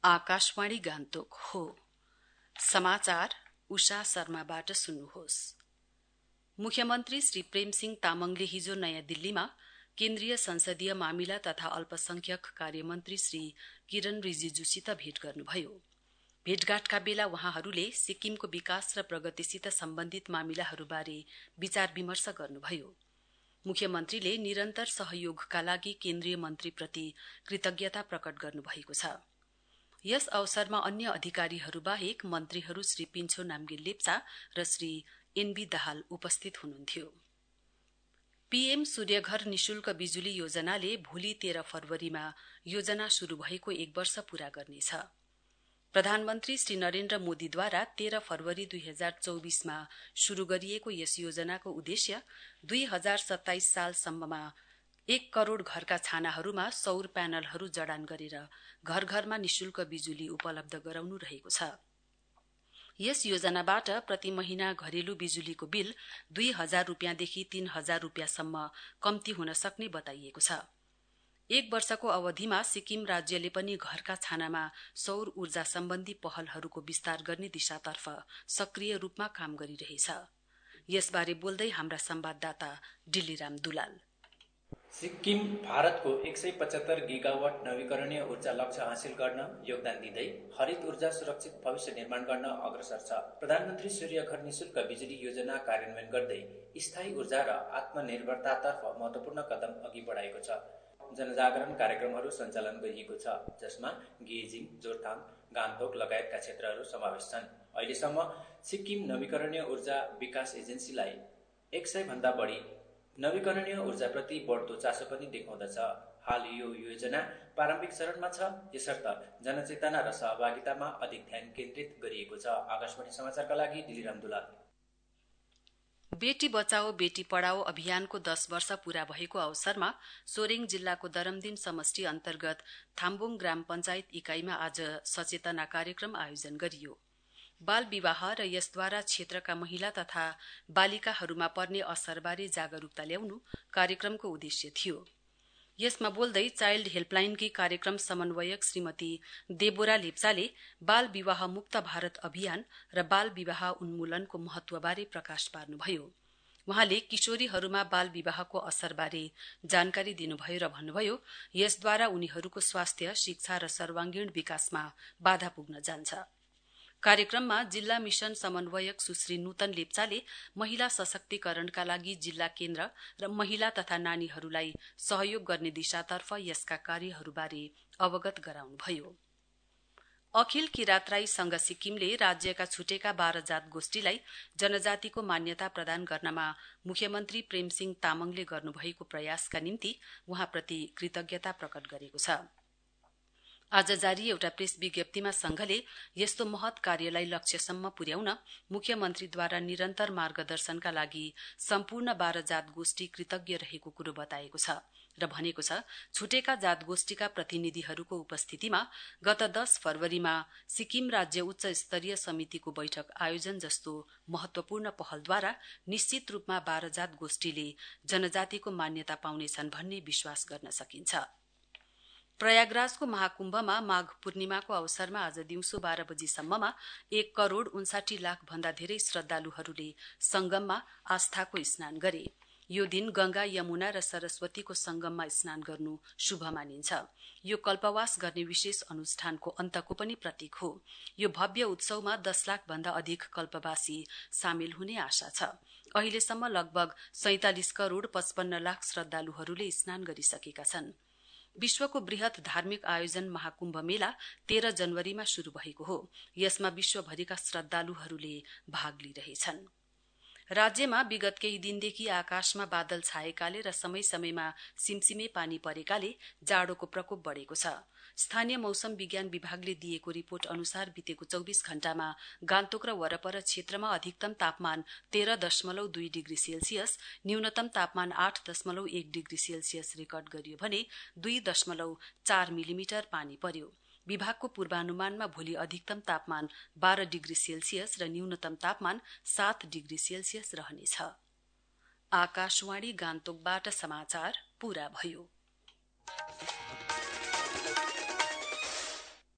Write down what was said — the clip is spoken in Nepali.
आकाशवाणी गान्तोक हो। समाचार उषा शर्माबाट सुन्नुहोस्। मुख्यमन्त्री श्री प्रेमसिंह तामङले हिजो नयाँ दिल्लीमा केन्द्रीय संसदीय मामिला तथा अल्पसंख्यक कार्यमन्त्री श्री किरण रिजिजूसित भेट गर्नुभयो। भेटघाटका बेला वहाँहरूले सिक्किमको विकास र प्रगतिसित सम्बन्धित मामिलाहरूबारे विचार विमर्श गर्नुभयो। मुख्यमन्त्रीले निरन्तर सहयोगका लागि केन्द्रीय मन्त्रीप्रति कृतज्ञता प्रकट गर्नुभएको छ। यस अवसरमा अन्य अधिकारीहरू बाहेक मन्त्रीहरू श्री पिन्छो नाम्गेल लेप्चा र श्री एनबी दाहाल उपस्थित हुनुहुन्थ्यो। पीएम सूर्यघर निशुल्क बिजुली योजनाले भोलि 13 फरवरीमा योजना शुरू भएको 1 वर्ष पूरा गर्नेछ। प्रधानमन्त्री श्री नरेन्द्र मोदीद्वारा 13 फरवरी 2024 मा शुरू गरिएको यस योजनाको उद्देश्य 2027 सालसम्ममा 1 करोड़ घरका छानाहरूमा सौर प्यानलहरू जडान गरेर घर घरमा निशुल्क बिजुली उपलब्ध गराउनु रहेको छ। यस योजनाबाट प्रति महिना घरेलु बिजुलीको बिल 2000 रुपियाँदेखि 3000 रुपियाँसम्म कम्ती हुन सक्ने बताइएको छ। 1 वर्षको अवधिमा सिक्किम राज्यले पनि घरका छानामा सौर ऊर्जा सम्बन्धी पहलहरूको विस्तार गर्ने दिशातर्फ सक्रिय रूपमा काम गरिरहेछ। यसबारे बोल्दै हाम्रा संवाददाता डिल्लीराम दुलाल। सिक्किम भारतको 175 गिगावाट नवीकरणीय ऊर्जा लक्ष्य हासिल गर्न योगदान दिँदै हरित ऊर्जा सुरक्षित भविष्य निर्माण गर्न अग्रसर छ। प्रधानमन्त्री सूर्यघर निशुल्क बिजुली योजना कार्यान्वयन गर्दै स्थायी ऊर्जा र आत्मनिर्भरतातर्फ महत्वपूर्ण कदम अघि बढाएको छ। जनजागरण कार्यक्रमहरू सञ्चालन गरिएको छ, जसमा गेजिङ, जोरथाङ, गान्तोक लगायतका क्षेत्रहरू समावेश छन्। अहिलेसम्म सिक्किम नवीकरणीय ऊर्जा विकास एजेन्सीलाई 100 भन्दा बढी नवीकरणीय ऊर्जाप्रति बढ्दो चासो पनि देखाउँदछ। हाल यो योजना प्रारम्भिक चरणमा छ, यसर्थ जनचेतना र सहभागितामा अधिक ध्यान केन्द्रित गरिएको छ। आकाशवाणी समाचारका लागि डिल्लीराम दुलाल। बेटी बचाओ बेटी पढाओ अभियानको 10 वर्ष पूरा भएको अवसरमा सोरेङ जिल्लाको दरमदिन समष्टि अन्तर्गत थाम्बुङ ग्राम पञ्चायत इकाइमा आज सचेतना कार्यक्रम आयोजन गरियो। बाल विवाह र यसद्वारा क्षेत्रका महिला तथा बालिकाहरूमा पर्ने असरबारे जागरूकता ल्याउनु कार्यक्रमको उद्देश्य थियो। यसमा बोल्दै चाइल्ड हेल्पलाइनकी कार्यक्रम समन्वयक श्रीमती देबोरा लेप्चाले बाल विवाह मुक्त भारत अभियान र बाल विवाह उन्मूलनको महत्वबारे प्रकाश पार्नुभयो। वहाँले किशोरीहरूमा बाल विवाहको असरबारे जानकारी दिनुभयो र भन्नुभयो, यसद्वारा उनीहरूको स्वास्थ्य, शिक्षा र सर्वाङ्गीण विकासमा बाधा पुग्न जान्छ। कार्यक्रममा जिल्ला मिशन समन्वयक सुश्री नूतन लेप्चाले महिला सशक्तिकरणका लागि जिल्ला केन्द्र र महिला तथा नानीहरूलाई सहयोग गर्ने दिशातर्फ यसका कार्यहरूबारे अवगत गराउनुभयो। अखिल किरात राई संघ सिक्किमले राज्यका छुटेका 12 जात गोष्ठीलाई जनजातिको मान्यता प्रदान गर्नमा मुख्यमन्त्री प्रेमसिंह तामङले गर्नुभएको प्रयासका निम्ति वहाँप्रति कृतज्ञता प्रकट गरेको छ। आज जारी एउटा प्रेस विज्ञप्तिमा संघले यस्तो महत कार्यलाई लक्ष्यसम्म पुर्याउन मुख्यमन्त्रीद्वारा निरन्तर मार्गदर्शनका लागि सम्पूर्ण 12 जात गोष्ठी कृतज्ञ रहेको कुरो बताएको छ र भनेको छ, छुटेका जात गोष्ठीका प्रतिनिधिहरूको उपस्थितिमा गत 10 फरवरीमा सिक्किम राज्य उच्च स्तरीय समितिको बैठक आयोजन जस्तो महत्वपूर्ण पहलद्वारा निश्चित रूपमा 12 जात गोष्ठीले जनजातिको मान्यता पाउनेछन् भन्ने विश्वास गर्न सकिन्छ। प्रयागराजको महाकुम्भमा माघ पूर्णिमाको अवसरमा आज दिउँसो 12 बजीसम्ममा 1 करोड़ 59 लाख भन्दा धेरै श्रद्धालुहरूले संगममा आस्थाको स्नान गरे। यो दिन गंगा, यमुना र सरस्वतीको संगममा स्नान गर्नु शुभ मानिन्छ। यो कल्पवास गर्ने विशेष अनुष्ठानको अन्तको पनि प्रतीक हो। यो भव्य उत्सवमा 10 लाख भन्दा अधिक कल्पवासी सामेल हुने आशा छ। अहिलेसम्म लगभग 47 करोड़ 55 लाख श्रद्धालुहरूले स्नान गरिसकेका छन्। विश्वको बृहत धार्मिक आयोजन महाकुम्भ मेला 13 जनवरीमा शुरू भएको हो। यसमा विश्वभरिका श्रद्धालुहरूले भाग लिइरहेछन्। राज्यमा विगत केही दिनदेखि आकाशमा बादल छाएकाले र समय समयमा सिमसिमे पानी परेकाले जाडोको प्रकोप बढेको छ। स्थानीय मौसम विज्ञान विभागले दिएको रिपोर्ट अनुसार बितेको 24 घण्टामा गान्तोक र वरपर क्षेत्रमा अधिकतम तापमान 13.2 डिग्री सेल्सियस, न्यूनतम तापमान 8.1 डिग्री सेल्सियस रेकर्ड गरियो भने 2.4 मिलिमिटर पानी पर्यो। विभागको पूर्वानुमानमा भोलि अधिकतम तापमान 12 डिग्री सेल्सियस र न्यूनतम तापमान 7 डिग्री सेल्सियस रहनेछ। आकाशवाणी गान्तोकबाट समाचार पूरा भयो।